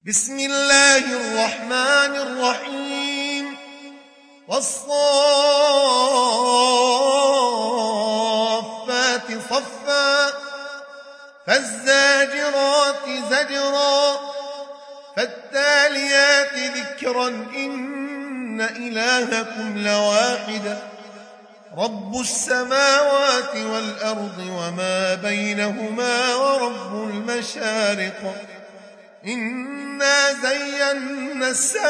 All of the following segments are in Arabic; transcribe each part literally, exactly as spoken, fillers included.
بسم الله الرحمن الرحيم والصافات صفا فالزاجرات زجرا فالتاليات ذكرا إن إلهكم لواحد رب السماوات والأرض وما بينهما ورب المشارق إنا زينا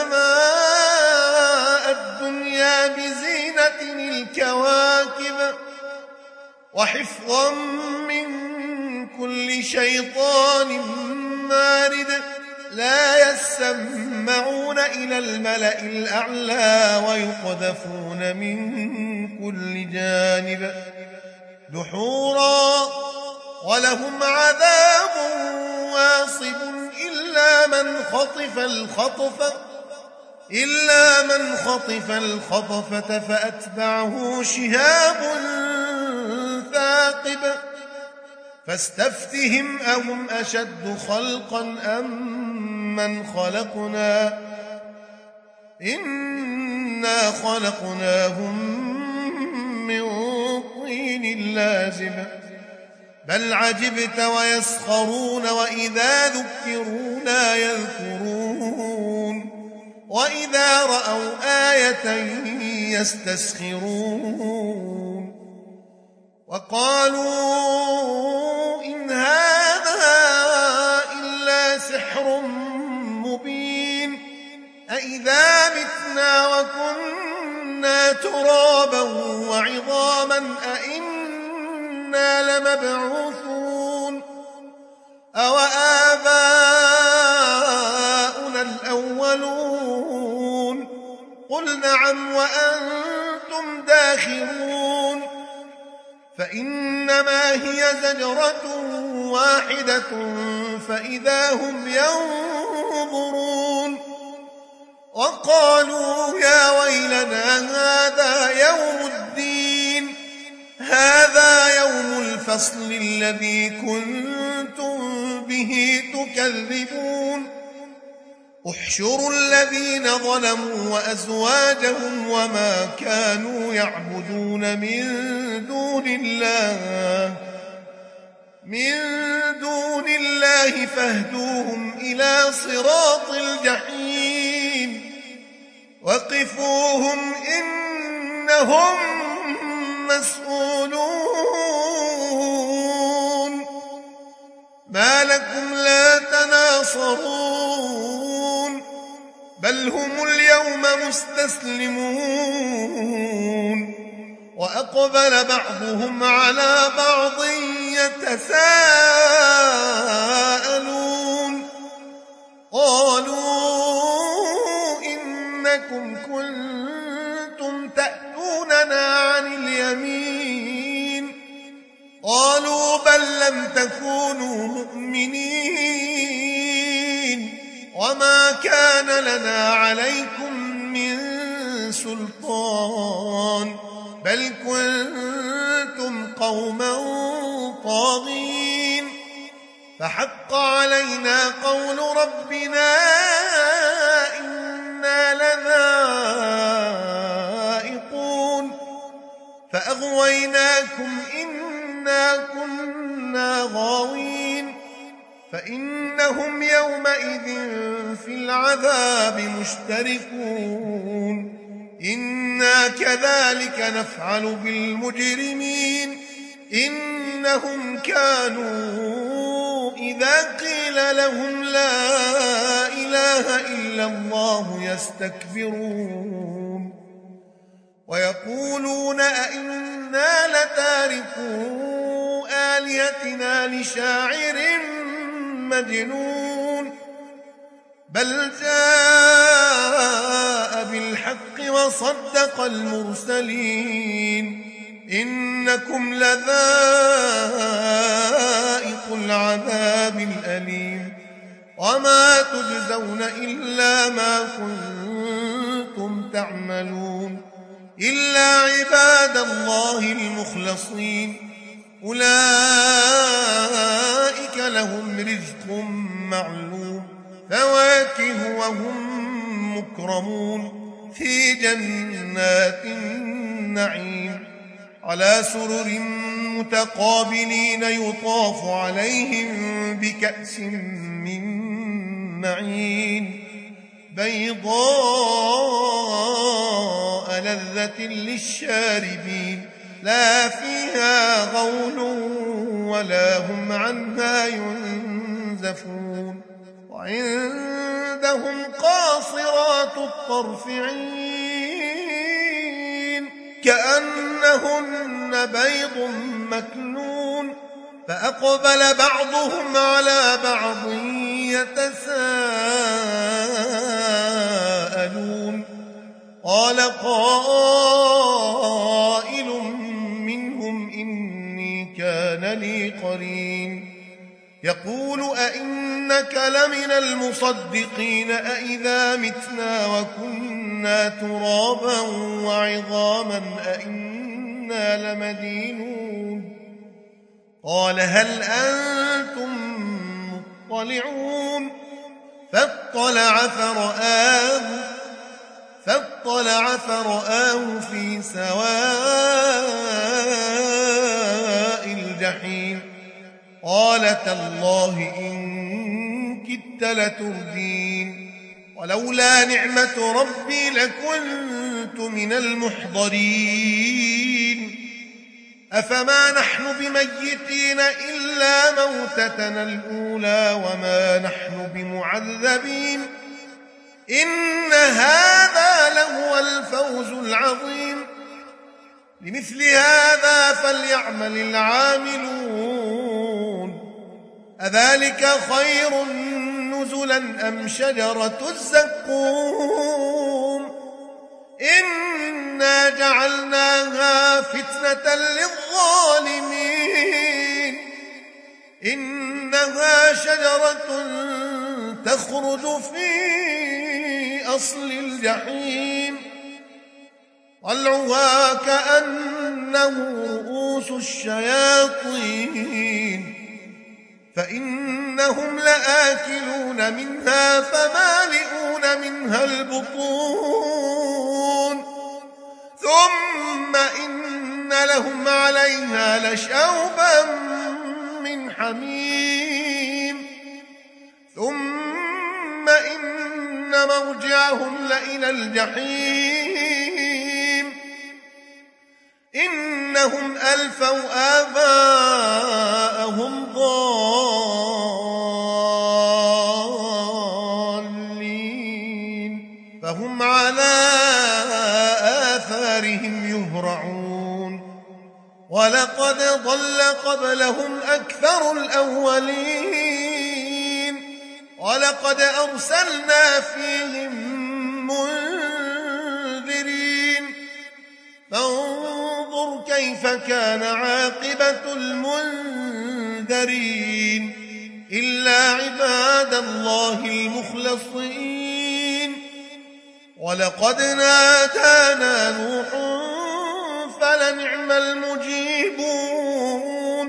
السماء الدنيا بزينة الكواكب وحفظا من كل شيطان مارد لا يسمعون إلى الملأ الأعلى ويقذفون من كل جانب دحورا ولهم عذاب واصب إلا من خطف الخطفة إلا من خطف الخطفة فأتبعه شهاب ثاقب فاستفتهم أهم أشد خلقا أم من خلقنا إنا خلقناهم من طين لازب بل عجبت ويسخرون وإذا ذكروا لا يذكرون وإذا رأوا آية يستسخرون وقالوا إن هذا إلا سحر مبين أإذا متنا وكنا ترابا وعظاما أإنا لمبعوثون أو آباؤنا الأولون قل نعم وأنتم داخرون فإنما هي زجرة واحدة فإذا هم ينظرون وقالوا يا ويلنا هذا يوم الدين هذا يوم الفصل الذي كنتم به تكذبون احشروا الذين ظلموا وأزواجهم وما كانوا يعبدون من دون الله من دون الله فاهدوهم إلى صراط الجحيم وقفوهم إنهم مسؤولون ما لكم لا تناصرون بل هم اليوم مستسلمون وأقبل بعضهم على بعض يتساءلون قالوا إنكم كنتم تأتوننا عن اليمين قالوا بل لم تكونوا مؤمنين وما كان لنا عليكم من سلطان بل كنتم قوما طاغين فحق علينا قول ربنا إنا لذائقون فأغويناكم إنا كنا غاوين فإنهم يومئذ في العذاب مشتركون إنا كذلك نفعل بالمجرمين إنهم كانوا إذا قيل لهم لا إله إلا الله يستكبرون ويقولون أئنا لتاركو آلهتنا لشاعر مجنون بل جاء بالحق وصدق المرسلين إنكم لذائق العذاب الأليم وما تجزون إلا ما كنتم تعملون إلا عباد الله المخلصين أولئك لهم رزق معلوم فوائد فواكه وهم مكرمون في جنات النعيم على سرر متقابلين يطاف عليهم بكأس من معين بيضاء لذة للشاربين لا فيها غول ولا هم عنها ينزفون وعندهم قاصرات الطرف عين كأنهن بيض مكنون فأقبل بعضهم على بعض يتساءلون قال قائل منهم إني كان لي قرين يقول أئنك لمن المصدقين أئذا متنا وكنا ترابا وعظاما أئنا لمدينون قال هل أنتم مطلعون فاطلع فرآه فاطلع فرآه في سواء الجحيم قال تالله إن كدت لتردين ولولا نعمة ربي لكنت من المحضرين أفما نحن بميتين إلا موتتنا الأولى وما نحن بمعذبين إن هذا لهو الفوز العظيم لمثل هذا فليعمل العاملون أذلك خير نزلا أم شجرة الزقوم إنا جعلناها فتنة للظالمين إنها شجرة تخرج في أصل الجحيم طلعها كأنه رؤوس الشياطين فإنهم لآكلون منها فمالئون منها البطون ثم إن لهم عليها لشوبا من حميم ثم إن مرجعهم لإلى الجحيم إنهم ألفوا آباءهم ضالين فهم على آثارهم يهرعون ولقد ضل قبلهم أكثر الأولين ولقد أرسلنا فيهم منذرين فانظر كيف كان عاقبة المنذرين إلا عباد الله المخلصين ولقد نادانا نوح فلنعم المجيبون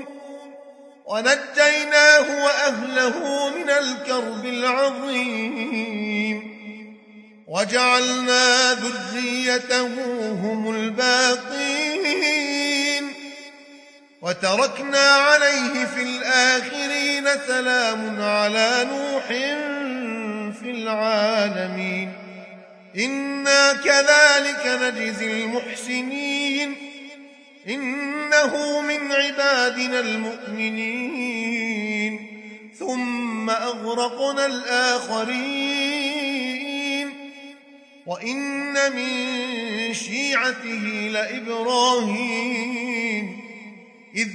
ونجيناه وأهله من الكرب العظيم وجعلنا ذريته هم الباقين وتركنا عليه في الآخرين سلام على نوح في العالمين إنا كذلك نجزي المحسنين إنه من عبادنا المؤمنين ثم أغرقنا الآخرين وإن من شيعته لإبراهيم إذ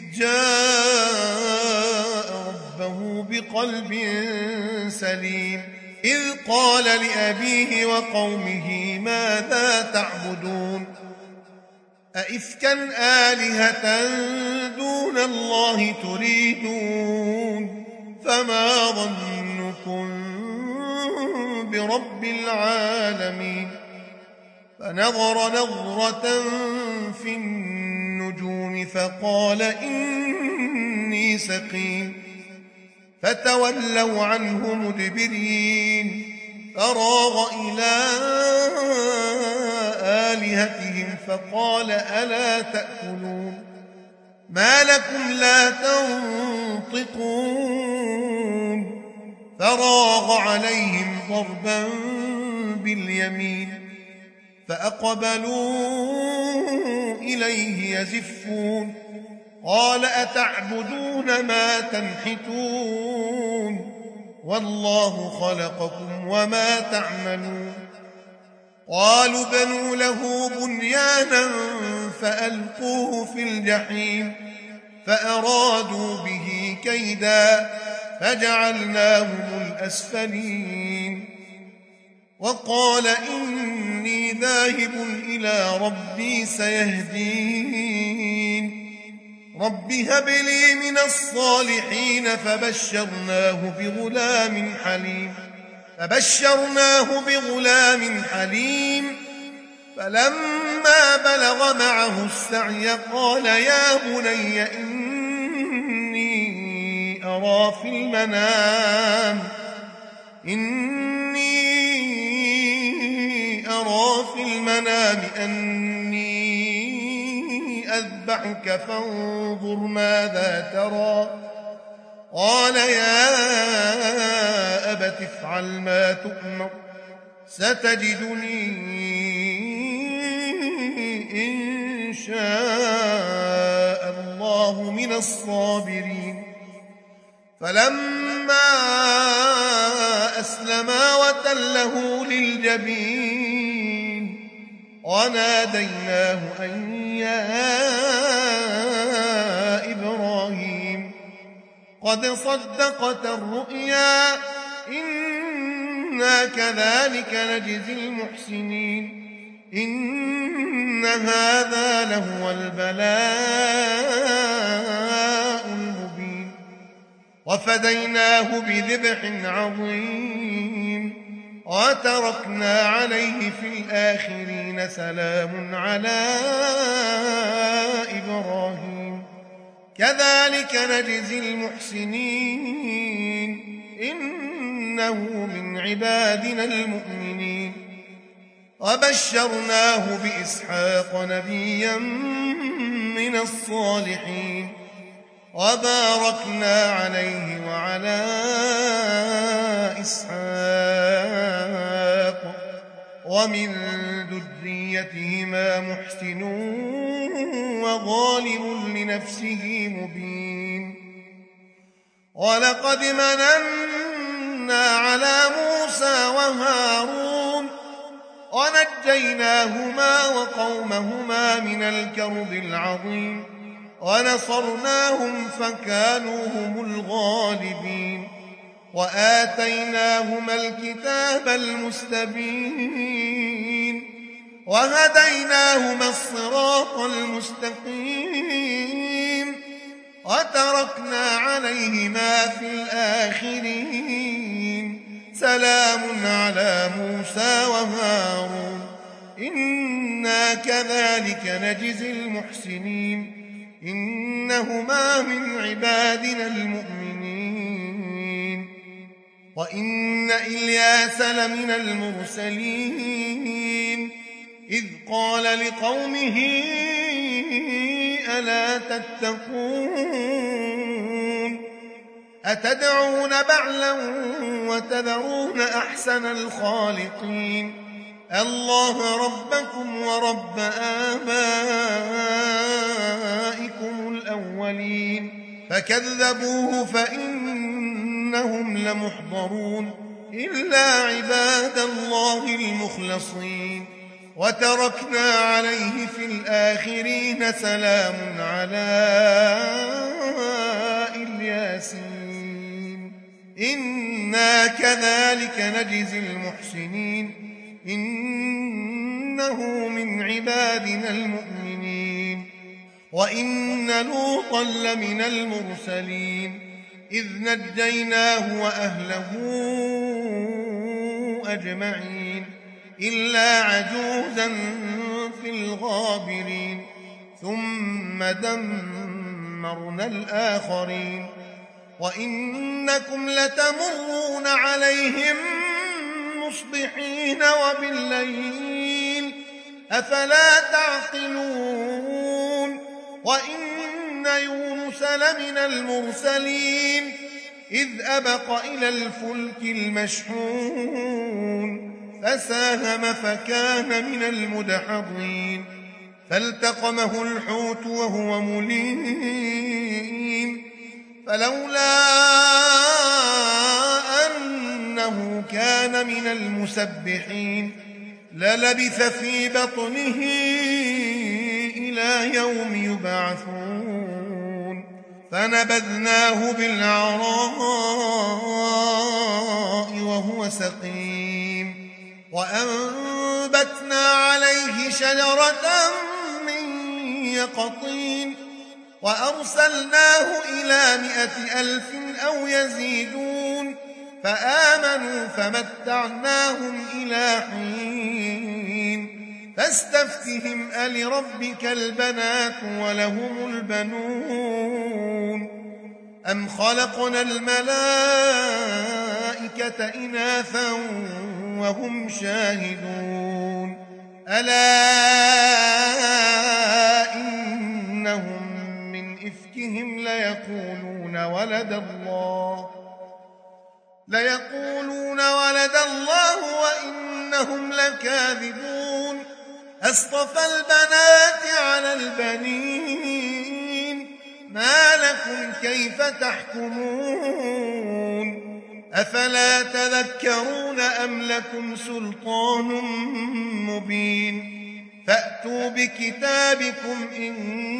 جاء ربه بقلب سليم إذ قال لأبيه وقومه ماذا تعبدون أئفكا آلهة دون الله تريدون فما ظنكم برب العالمين فنظر نظرة في النجوم فقال إني سقيم فتولوا عنه مدبرين فراغ إلى آلهتهم فقال ألا تأكلون ما لكم لا تنطقون فراغ عليهم ضربا باليمين فأقبلوا إليه يزفون قال أتعبدون ما تنحتون والله خلقكم وما تعملون قالوا بنوا له بنيانا فألقوه في الجحيم فأرادوا به كيدا فجعلناهم الأسفلين وقال إني ذاهب إلى ربي سيهدين رب هب لي من الصالحين فبشرناه بغلام حليم فبشرناه بغلام حليم فلما بلغ معه السعي قال يا بني إني أرى في المنام إني أرى في المنام أني أذبحك فانظر ماذا ترى قال يا أبت افعل ما تؤمر ستجدني إن شاء الله من الصابرين فلما أسلما وتله للجبين وناديناه أن يا إبراهيم قد صدقت الرؤيا إنا كذلك نجزي المحسنين إن هذا لهو البلاء المبين وفديناه بذبح عظيم وتركنا عليه في الآخرين سلام على إبراهيم كذلك نجزي المحسنين إنه من عبادنا المؤمنين وبشرناه بإسحاق نبيا من الصالحين وباركنا عليه وعلى إسحاق ومن ذريتهما محسن وظالم لنفسه مبين ولقد مننا على موسى وهارون ونجيناهما وقومهما من الكرب العظيم ونصرناهم فكانوا هم الغالبين وآتيناهما الكتاب المستبين وهديناهما الصراط المستقيم وتركنا عليهما في الآخرين سلام على موسى وهارون إنا كذلك نجزي المحسنين إنهما من عبادنا المؤمنين وإن إلياس لمن المرسلين إذ قال لقومه ألا تتقون أتدعون بعلا وتذرون أحسن الخالقين الله ربكم ورب آبائكم الأولين فكذبوه فإنهم لمحضرون إلا عباد الله المخلصين وتركنا عليه في الآخرين سلام على الياسين إنا كذلك نجزي المحسنين إنه من عبادنا المؤمنين وإن لوطا لمن المرسلين إذ نجيناه وأهله أجمعين إلا عجوزا في الغابرين ثم دمرنا الآخرين وإنكم لتمرون عليهم مصبحين وبالليل أفلا تعقلون وإن يونس لمن المرسلين إذ أبق إلى الفلك المشحون فساهم فكان من المدحضين فالتقمه الحوت وهو مليم فلولا أنه كان من المسبحين للبث في بطنه إلى يوم يبعثون فنبذناه بالعراء وهو سقيم وأنبتنا عليه شجرة من يقطين وأرسلناه إلى مائة ألف أو يزيدون فآمنوا فمتعناهم إلى حين فاستفتهم ألربك البنات ولهم البنون أم خلقنا الملائكة إناثا وهم شاهدون ألا إنهم من إفكهم ليقولون ولد الله ليقولون ولد الله وإنهم لكاذبون أصطفى البنات على البنين ما لكم كيف تحكمون أفلا تذكرون أم لكم سلطان مبين فأتوا بكتابكم إن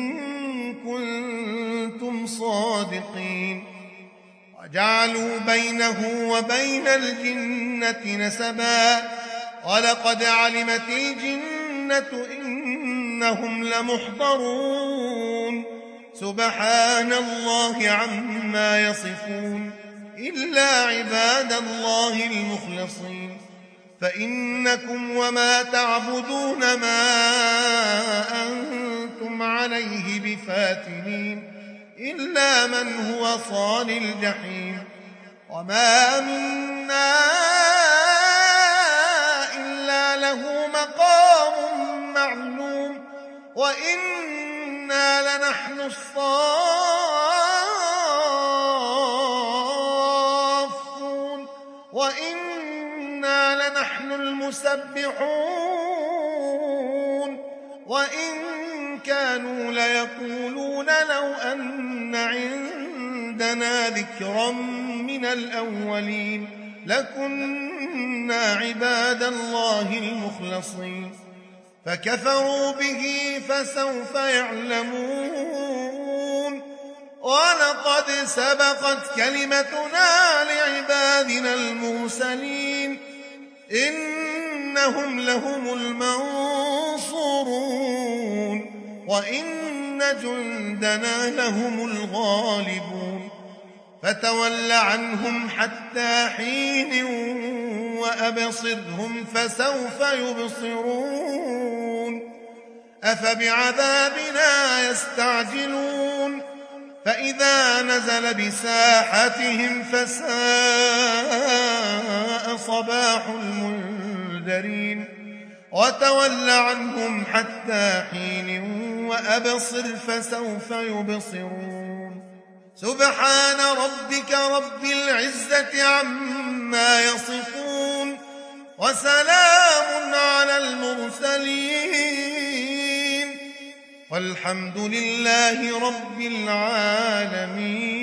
كنتم صادقين وجعلوا بينه وبين الجنة نسبا ولقد علمت الجنة إنهم لمحضرون سبحان الله عما يصفون إلا عباد الله المخلصين فإنكم وما تعبدون ما أنتم عليه بفاتنين إلا من هو صال الجحيم وما منا إلا له مقام معلوم وإنا لنحن الصافون وإنا لنحن المسبحون وإن كانوا ليقولون لو أن عندنا ذكرا من الأولين لكنا عباد الله المخلصين فكفروا به فسوف يعلمون ولقد سبقت كلمتنا لعبادنا المرسلين إنهم لهم المنصورون وإن جندنا لهم الغالبون فتول عنهم حتى حين وأبصرهم فسوف يبصرون أفبعذابنا يستعجلون فإذا نزل بساحتهم فساء صباح المنذرين وتول عنهم حتى حين وأبصر فسوف يبصرون سبحان ربك رب العزة عما يصفون وسلام على المرسلين والحمد لله رب العالمين.